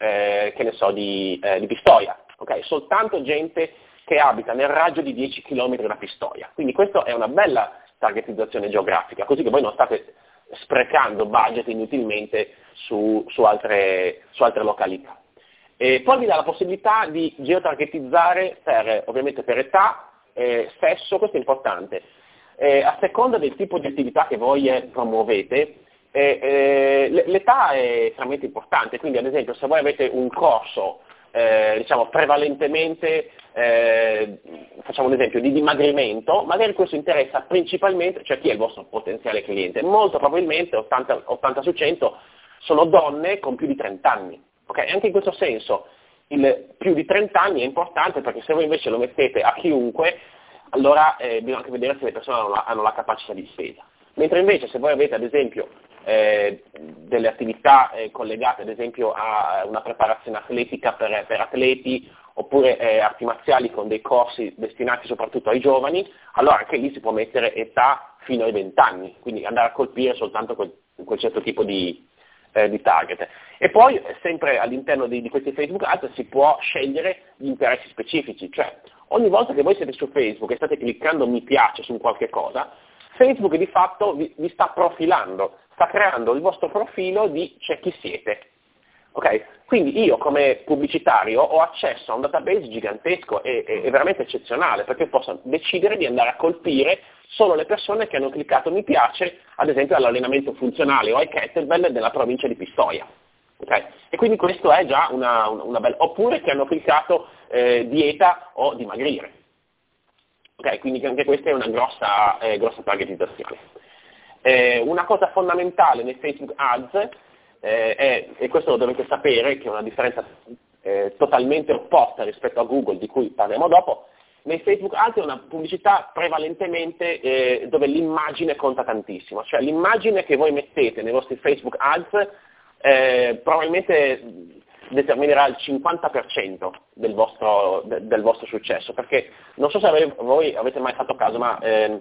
Pistoia, okay? Soltanto gente che abita nel raggio di 10 km da Pistoia. Quindi questa è una bella targetizzazione geografica, così che voi non state sprecando budget inutilmente su altre località. Poi vi dà la possibilità di geotargetizzare ovviamente per età, sesso, questo è importante. A seconda del tipo di attività che voi promuovete, l'età è estremamente importante, quindi ad esempio se voi avete un corso diciamo prevalentemente, facciamo un esempio, di dimagrimento, magari questo interessa principalmente, cioè chi è il vostro potenziale cliente? Molto probabilmente 80 su 100 sono donne con più di 30 anni. Okay? Anche in questo senso il più di 30 anni è importante, perché se voi invece lo mettete a chiunque, allora bisogna anche vedere se le persone hanno la capacità di spesa. Mentre invece se voi avete ad esempio delle attività collegate ad esempio a una preparazione atletica per atleti, oppure arti marziali con dei corsi destinati soprattutto ai giovani, allora anche lì si può mettere età fino ai 20 anni, quindi andare a colpire soltanto quel certo tipo di target. E poi sempre all'interno di questi Facebook Ads si può scegliere gli interessi specifici, cioè ogni volta che voi siete su Facebook e state cliccando mi piace su qualche cosa, Facebook di fatto vi sta profilando, sta creando il vostro profilo di chi siete. Okay? Quindi io come pubblicitario ho accesso a un database gigantesco e veramente eccezionale, perché posso decidere di andare a colpire solo le persone che hanno cliccato mi piace, ad esempio all'allenamento funzionale o ai kettlebell della provincia di Pistoia. Okay? E quindi questo è già una bella, oppure che hanno cliccato dieta o dimagrire. Okay? Quindi anche questa è una grossa targetizzazione. Una cosa fondamentale nei Facebook Ads e questo lo dovete sapere, che è una differenza totalmente opposta rispetto a Google, di cui parliamo dopo. Nei Facebook Ads è una pubblicità prevalentemente dove l'immagine conta tantissimo, cioè l'immagine che voi mettete nei vostri Facebook Ads probabilmente determinerà il 50% del vostro successo, perché non so se voi avete mai fatto caso, ma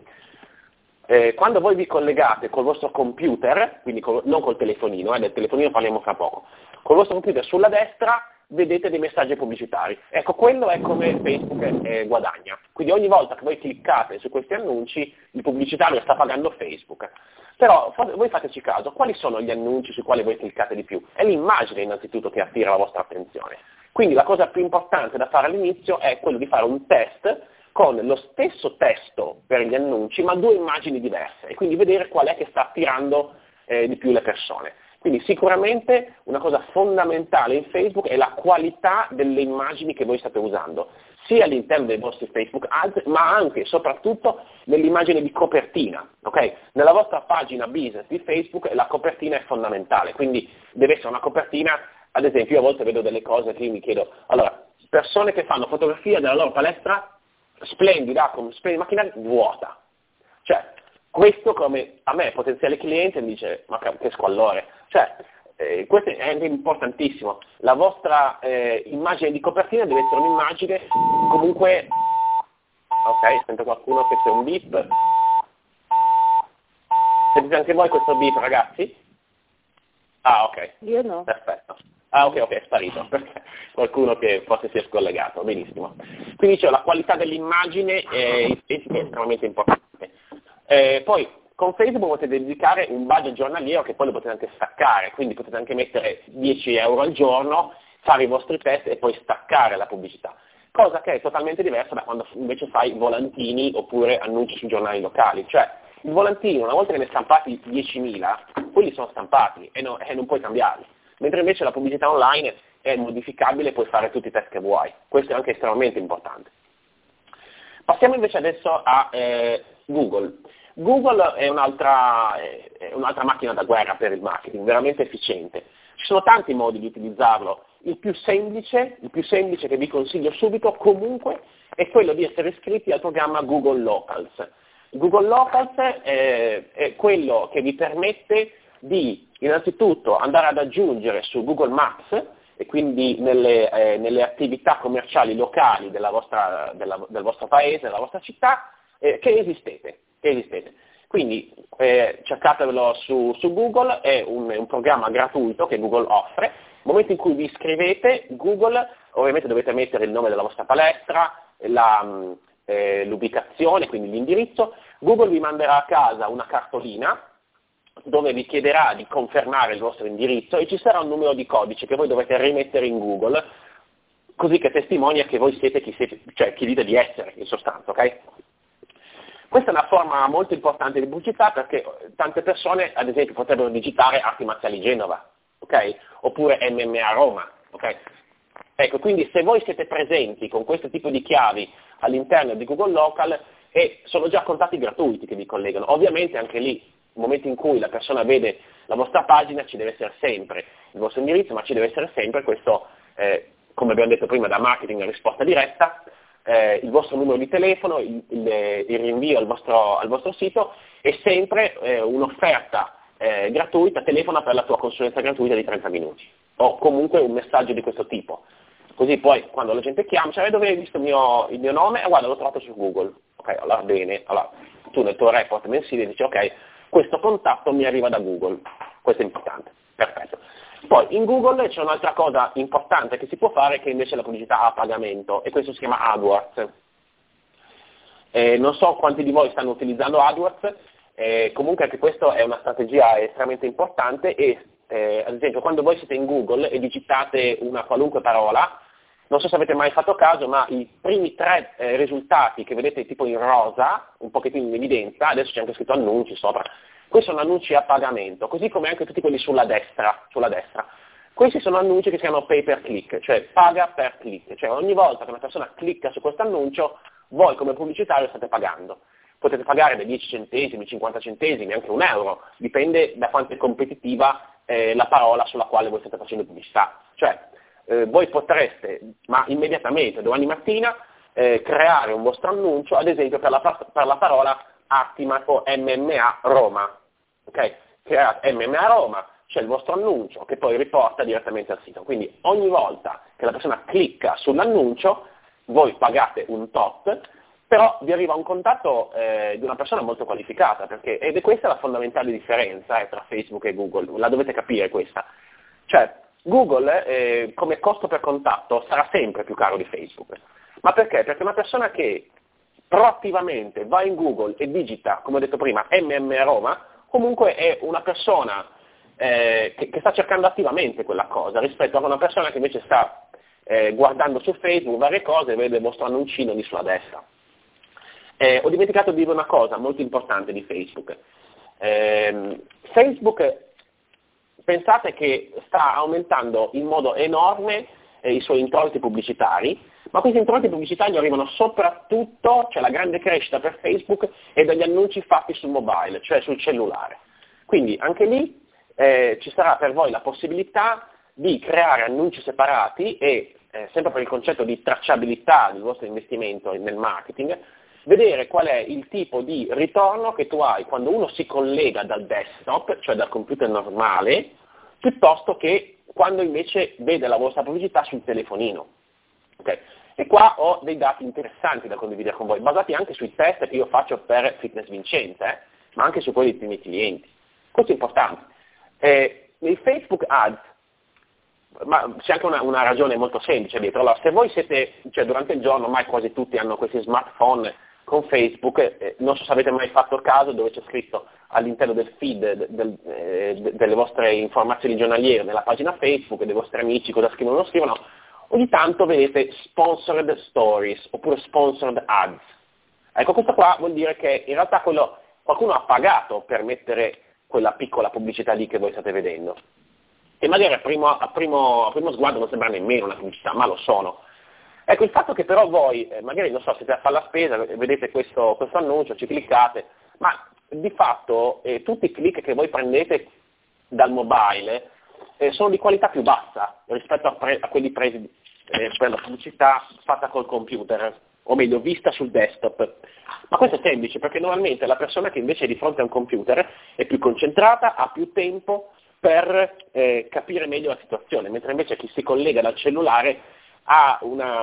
quando voi vi collegate col vostro computer, quindi non col telefonino, del telefonino parliamo fra poco, col vostro computer sulla destra vedete dei messaggi pubblicitari. Ecco, quello è come Facebook guadagna. Quindi ogni volta che voi cliccate su questi annunci, il pubblicitario sta pagando Facebook. Però voi fateci caso, quali sono gli annunci sui quali voi cliccate di più? È l'immagine innanzitutto che attira la vostra attenzione. Quindi la cosa più importante da fare all'inizio è quello di fare un test con lo stesso testo per gli annunci, ma due immagini diverse, e quindi vedere qual è che sta attirando di più le persone. Quindi sicuramente una cosa fondamentale in Facebook è la qualità delle immagini che voi state usando, sia all'interno dei vostri Facebook Ads, ma anche e soprattutto nell'immagine di copertina. Okay? Nella vostra pagina business di Facebook la copertina è fondamentale, quindi deve essere una copertina, ad esempio io a volte vedo delle cose che io mi chiedo, allora, persone che fanno fotografia della loro palestra splendida, con splendida macchina vuota. Cioè, questo come a me, potenziale cliente, mi dice, ma che squallore. Cioè, questo è importantissimo. La vostra immagine di copertina deve essere un'immagine comunque... Ok, sento qualcuno che c'è un beep. Sentite anche voi questo beep, ragazzi? Ah, ok. Io no. Perfetto. Ah, ok, è sparito, perché qualcuno che forse si è scollegato, benissimo. Quindi dicevo, la qualità dell'immagine è estremamente importante. Poi con Facebook potete dedicare un budget giornaliero che poi lo potete anche staccare, quindi potete anche mettere 10 euro al giorno, fare i vostri test e poi staccare la pubblicità. Cosa che è totalmente diversa da quando invece fai volantini oppure annunci sui giornali locali. Cioè, il volantino, una volta che ne stampati 10.000, quelli sono stampati e non puoi cambiarli. Mentre invece la pubblicità online è modificabile, puoi fare tutti i test che vuoi. Questo è anche estremamente importante. Passiamo invece adesso a Google. Google è un'altra macchina da guerra per il marketing, veramente efficiente. Ci sono tanti modi di utilizzarlo. Il più semplice che vi consiglio subito comunque è quello di essere iscritti al programma Google Locals. Google Locals è quello che vi permette di innanzitutto andare ad aggiungere su Google Maps e quindi nelle attività commerciali locali del vostro paese, della vostra città, che esistete. Quindi cercatevelo su Google, è un programma gratuito che Google offre. Nel momento in cui vi iscrivete, Google, ovviamente dovete mettere il nome della vostra palestra, l'ubicazione, quindi l'indirizzo, Google vi manderà a casa una cartolina dove vi chiederà di confermare il vostro indirizzo e ci sarà un numero di codice che voi dovete rimettere in Google così che testimonia che voi siete chi siete, cioè chi dite di essere, in sostanza, ok? Questa è una forma molto importante di pubblicità perché tante persone, ad esempio, potrebbero digitare Arti Marziali Genova, ok? Oppure MMA Roma, ok? Ecco, quindi se voi siete presenti con questo tipo di chiavi all'interno di Google Local, e sono già contatti gratuiti che vi collegano, ovviamente anche lì, nel momento in cui la persona vede la vostra pagina, ci deve essere sempre il vostro indirizzo, ma ci deve essere sempre questo, come abbiamo detto prima, da marketing a risposta diretta, il vostro numero di telefono, il rinvio al vostro sito e sempre un'offerta gratuita, telefona per la tua consulenza gratuita di 30 minuti o comunque un messaggio di questo tipo. Così poi quando la gente chiama, cioè dove hai visto il mio nome? Guarda, l'ho trovato su Google. Ok, allora bene, allora tu nel tuo report mensile dici ok, questo contatto mi arriva da Google, questo è importante, perfetto. Poi in Google c'è un'altra cosa importante che si può fare che invece è la pubblicità a pagamento e questo si chiama AdWords. Non so quanti di voi stanno utilizzando AdWords, comunque anche questa è una strategia estremamente importante e ad esempio quando voi siete in Google e digitate una qualunque parola, non so se avete mai fatto caso, ma i primi 3 risultati che vedete tipo in rosa, un pochettino in evidenza, adesso c'è anche scritto annunci sopra, questi sono annunci a pagamento, così come anche tutti quelli sulla destra. Questi sono annunci che si chiamano pay per click, cioè paga per click, cioè ogni volta che una persona clicca su questo annuncio, voi come pubblicitario state pagando. Potete pagare da 10 centesimi, 50 centesimi, anche €1, dipende da quanto è competitiva la parola sulla quale voi state facendo pubblicità. Cioè, voi potreste, ma immediatamente, domani mattina, creare un vostro annuncio, ad esempio per la parola Artima o MMA Roma. Ok? Create MMA Roma, c'è il vostro annuncio che poi riporta direttamente al sito. Quindi ogni volta che la persona clicca sull'annuncio, voi pagate un tot, però vi arriva un contatto di una persona molto qualificata, ed è questa la fondamentale differenza tra Facebook e Google, la dovete capire questa. Cioè, Google come costo per contatto sarà sempre più caro di Facebook. Ma perché? Perché una persona che proattivamente va in Google e digita, come ho detto prima, MMA Roma, comunque è una persona che sta cercando attivamente quella cosa, rispetto a una persona che invece sta guardando su Facebook varie cose e vede il vostro annuncino lì sulla destra. Ho dimenticato di dire una cosa molto importante di Facebook. Facebook, pensate che sta aumentando in modo enorme i suoi introiti pubblicitari, ma questi introiti pubblicitari arrivano soprattutto, cioè la grande crescita per Facebook è dagli annunci fatti sul mobile, cioè sul cellulare. Quindi anche lì ci sarà per voi la possibilità di creare annunci separati e, sempre per il concetto di tracciabilità del vostro investimento nel marketing, vedere qual è il tipo di ritorno che tu hai quando uno si collega dal desktop, cioè dal computer normale, piuttosto che quando invece vede la vostra pubblicità sul telefonino. Okay. E qua ho dei dati interessanti da condividere con voi, basati anche sui test che io faccio per Fitness Vincente, ma anche su quelli dei miei clienti. Questo è importante. Nei Facebook Ads, ma c'è anche una ragione molto semplice dietro. Allora, se voi siete, cioè durante il giorno, ormai quasi tutti hanno questi smartphone con Facebook, non so se avete mai fatto caso dove c'è scritto all'interno del feed delle vostre informazioni giornaliere, nella pagina Facebook, dei vostri amici, cosa scrivono o non scrivono, ogni tanto vedete sponsored stories oppure sponsored ads. Ecco, questo qua vuol dire che in realtà qualcuno ha pagato per mettere quella piccola pubblicità lì che voi state vedendo. E magari a primo sguardo non sembra nemmeno una pubblicità, ma lo sono. Ecco, il fatto che però voi, magari non so, siete a fare la spesa, vedete questo annuncio, ci cliccate, ma di fatto tutti i click che voi prendete dal mobile sono di qualità più bassa rispetto a quelli presi per la pubblicità fatta col computer, o meglio, vista sul desktop. Ma questo è semplice, perché normalmente la persona che invece è di fronte a un computer è più concentrata, ha più tempo per capire meglio la situazione, mentre invece chi si collega dal cellulare ha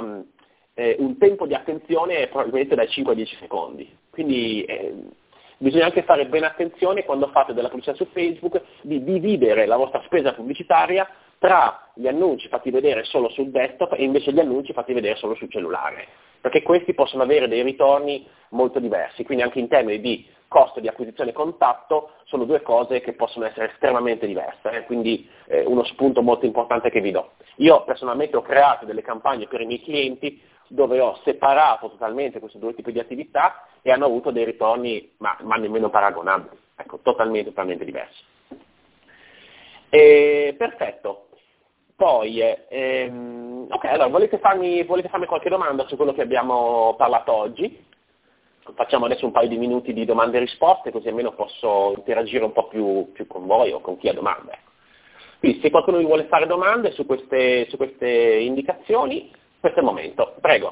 un tempo di attenzione probabilmente dai 5 ai 10 secondi. Quindi bisogna anche fare bene attenzione quando fate della pubblicità su Facebook di dividere la vostra spesa pubblicitaria tra gli annunci fatti vedere solo sul desktop e invece gli annunci fatti vedere solo sul cellulare, perché questi possono avere dei ritorni molto diversi, quindi anche in termini di costo di acquisizione e contatto sono due cose che possono essere estremamente diverse, quindi uno spunto molto importante che vi do. Io personalmente ho creato delle campagne per i miei clienti dove ho separato totalmente questi due tipi di attività e hanno avuto dei ritorni ma nemmeno paragonabili, ecco, totalmente diversi. Perfetto. Poi, ok, allora volete farmi qualche domanda su quello che abbiamo parlato oggi? Facciamo adesso un paio di minuti di domande e risposte, così almeno posso interagire un po' più con voi o con chi ha domande. Quindi se qualcuno vi vuole fare domande su queste indicazioni, questo è il momento. Prego.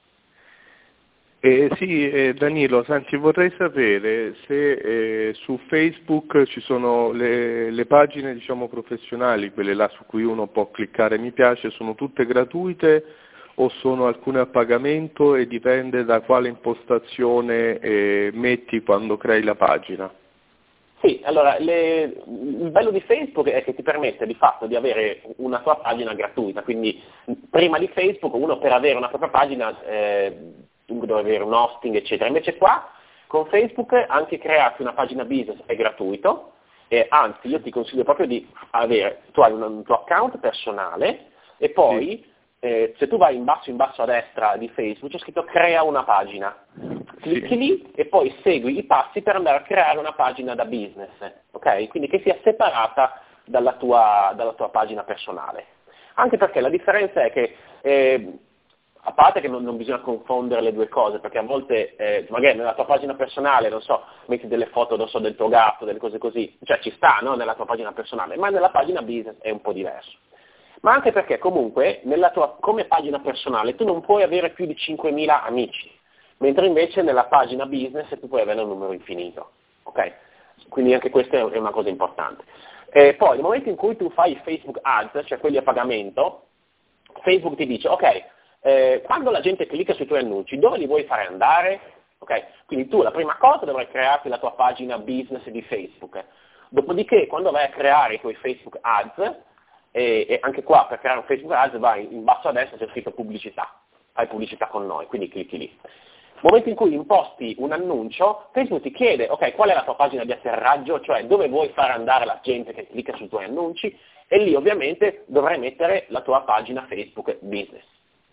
Sì, Danilo, senti, vorrei sapere se su Facebook ci sono le pagine, diciamo, professionali, quelle là su cui uno può cliccare mi piace, sono tutte gratuite o sono alcune a pagamento e dipende da quale impostazione metti quando crei la pagina? Sì, allora, il bello di Facebook è che ti permette di fatto di avere una tua pagina gratuita, quindi prima di Facebook uno per avere una propria pagina deve avere un hosting, eccetera. Invece qua, con Facebook, anche crearti una pagina business è gratuito, e anzi io ti consiglio proprio di avere, tu hai un tuo account personale e poi se tu vai in basso a destra di Facebook c'è scritto crea una pagina, clicchi lì e poi segui i passi per andare a creare una pagina da business, ok? Quindi che sia separata dalla tua pagina personale. Anche perché la differenza è che a parte che non bisogna confondere le due cose, perché a volte magari nella tua pagina personale, non so, metti delle foto, non so, del tuo gatto, delle cose così, cioè ci sta, no? Nella tua pagina personale, ma nella pagina business è un po' diverso. Ma anche perché comunque come pagina personale tu non puoi avere più di 5.000 amici, mentre invece nella pagina business tu puoi avere un numero infinito, ok? Quindi anche questa è una cosa importante. Poi nel momento in cui tu fai Facebook Ads, cioè quelli a pagamento, Facebook ti dice, ok, quando la gente clicca sui tuoi annunci, dove li vuoi fare andare? Okay? Quindi tu la prima cosa dovrai crearti la tua pagina business di Facebook. Dopodiché, quando vai a creare i tuoi Facebook Ads, e anche qua per creare un Facebook Ads vai in basso a destra c'è scritto pubblicità, fai pubblicità con noi, quindi clicchi lì. Nel momento in cui imposti un annuncio, Facebook ti chiede, ok, qual è la tua pagina di atterraggio, cioè dove vuoi fare andare la gente che clicca sui tuoi annunci, e lì ovviamente dovrai mettere la tua pagina Facebook Business.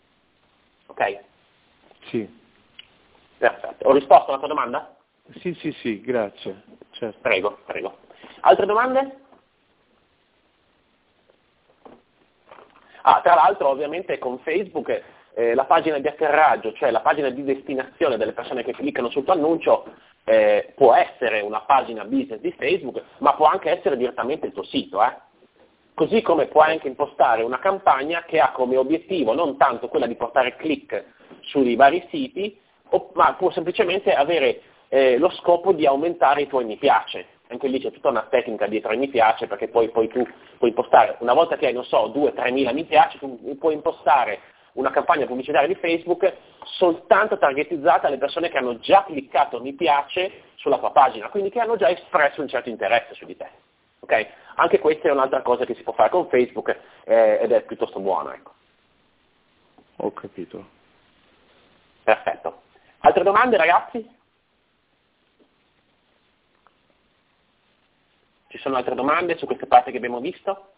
Ok? Sì. Perfetto. Ho risposto alla tua domanda? Sì, grazie. Certo. Prego. Altre domande? Tra l'altro ovviamente con Facebook la pagina di atterraggio, cioè la pagina di destinazione delle persone che cliccano sul tuo annuncio, può essere una pagina business di Facebook, ma può anche essere direttamente il tuo sito. Così come puoi anche impostare una campagna che ha come obiettivo non tanto quella di portare click sui vari siti, ma può semplicemente avere lo scopo di aumentare i tuoi mi piace. Anche lì c'è tutta una tecnica dietro ai mi piace, perché poi tu puoi impostare, una volta che hai, 2-3 mila mi piace, tu puoi impostare una campagna pubblicitaria di Facebook soltanto targetizzata alle persone che hanno già cliccato mi piace sulla tua pagina, quindi che hanno già espresso un certo interesse su di te. Okay? Anche questa è un'altra cosa che si può fare con Facebook ed è piuttosto buona. Ecco. Ho capito. Perfetto. Altre domande, ragazzi? Ci sono altre domande su queste parti che abbiamo visto?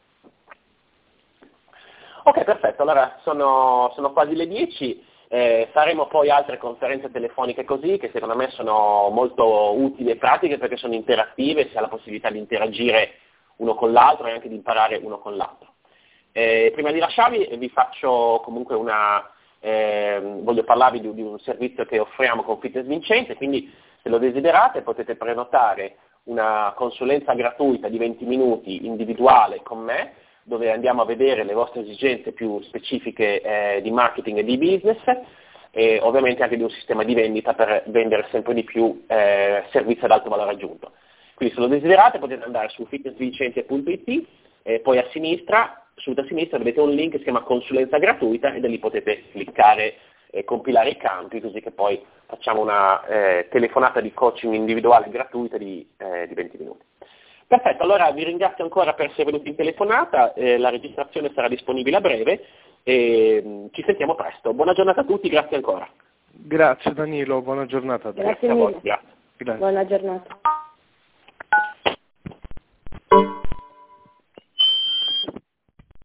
Ok, perfetto, allora sono quasi le 10, faremo poi altre conferenze telefoniche così, che secondo me sono molto utili e pratiche perché sono interattive, si ha la possibilità di interagire uno con l'altro e anche di imparare uno con l'altro. Prima di lasciarvi vi faccio comunque voglio parlarvi di un servizio che offriamo con Fitness Vincente, quindi se lo desiderate potete prenotare una consulenza gratuita di 20 minuti individuale con me, dove andiamo a vedere le vostre esigenze più specifiche di marketing e di business, e ovviamente anche di un sistema di vendita per vendere sempre di più servizi ad alto valore aggiunto. Quindi se lo desiderate potete andare su fitnessvincente.it e poi subito a sinistra vedete un link che si chiama consulenza gratuita e da lì potete cliccare e compilare i campi, così che poi facciamo una telefonata di coaching individuale gratuita di 20 minuti. Perfetto, allora vi ringrazio ancora per essere venuti in telefonata, la registrazione sarà disponibile a breve e ci sentiamo presto. Buona giornata a tutti, grazie ancora. Grazie Danilo, buona giornata a te. Grazie a voi. mille. Grazie. Grazie. Buona giornata.